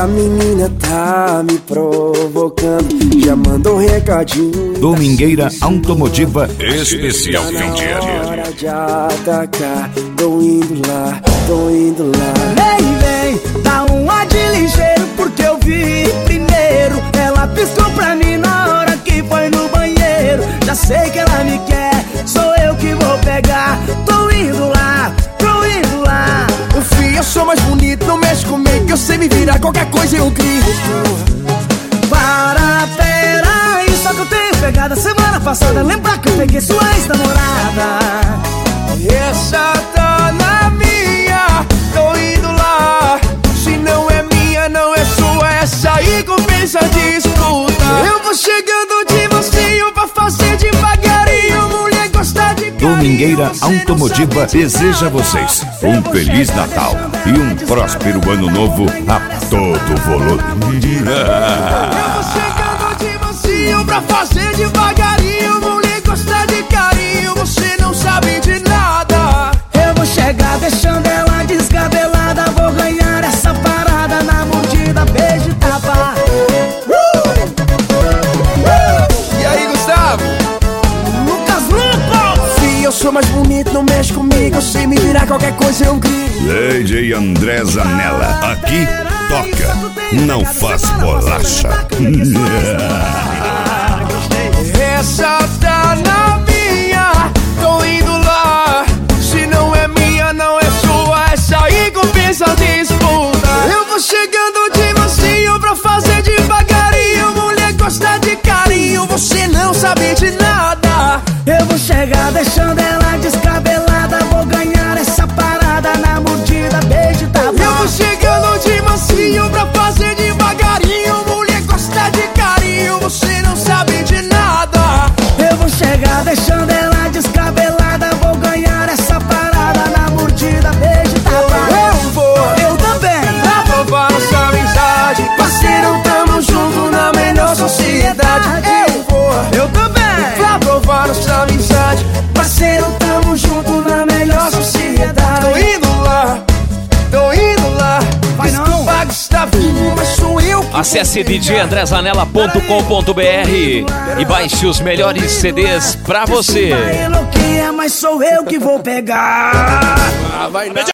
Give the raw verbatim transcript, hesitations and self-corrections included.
Essa menina tá me provocando, já mandou um recadinho. Domingueira Automotiva Especial Tá Fim de na Ano. hora de atacar, tô indo lá, tô indo lá. Vem, vem, dá um ar de ligeiro, porque eu vi primeiro. Ela piscou pra mim na hora que foi no banheiro. Já sei que ela me quer, sou eu que vou pegar. Tô indo lá, tô indo lá. Fih, eu sou mais bonito, não mexe comigo, que eu sei me virar, qualquer coisa eu grito. Para, pera aí, só que eu tenho pegada. Semana passada, lembra que eu peguei sua ex-namorada? Essa tá na minha, tô indo lá. Se não é minha, não é sua, essa aí compensa disputa. Eu vou chegando de mansinho pra fazer devagarinho. Mulher gosta de carinho. Domingueira Automotiva deseja a vocês um Feliz Natal e um próspero Ano Novo a todo volume. Eu vou chegando de mansinho pra fazer devagarinho. Mulher gosta de carinho, você não sabe de nada. Eu vou chegar deixando ela descabelada. Vou ganhar essa parada na mordida, beijo e tapa. E aí, Gustavo? Lucas Lucas! Fih, eu sou mais bonito, não mexe comigo, eu sei me virar, qualquer coisa eu grito. D J André Zanella, aqui toca, não faz bolacha. Essa tá na minha, tô indo lá. Se não é minha, não é sua, essa aí compensa a disputa. Eu vou chegando de mansinho pra fazer devagarinho. Mulher gosta de carinho, você não sabe de nada. Eu vou chegar deixando ela descabelada. Vou ganhar essa parada na mordida, beijo e tapa. Eu vou chegando de mansinho pra fazer devagarinho. Mulher gosta de carinho, você não sabe de nada. Eu vou chegar deixando ela descabelada. Vou ganhar essa parada na mordida, beijo e tapa. Eu vou, Eu também. pra provar nossa amizade. Parceiro, tamo junto na melhor sociedade. Eu vou, Eu também. pra provar nossa amizade. Parceiro, tamo junto na melhor sociedade. Tô indo lá, tô indo lá. Vai não. Desculpa que está vindo, mas sou eu que Acesse vou d j andré zanella ponto com ponto b r e baixe os melhores C Ds pra você. Vai enlouquecer, mas sou eu que vou pegar. Ah, vai não.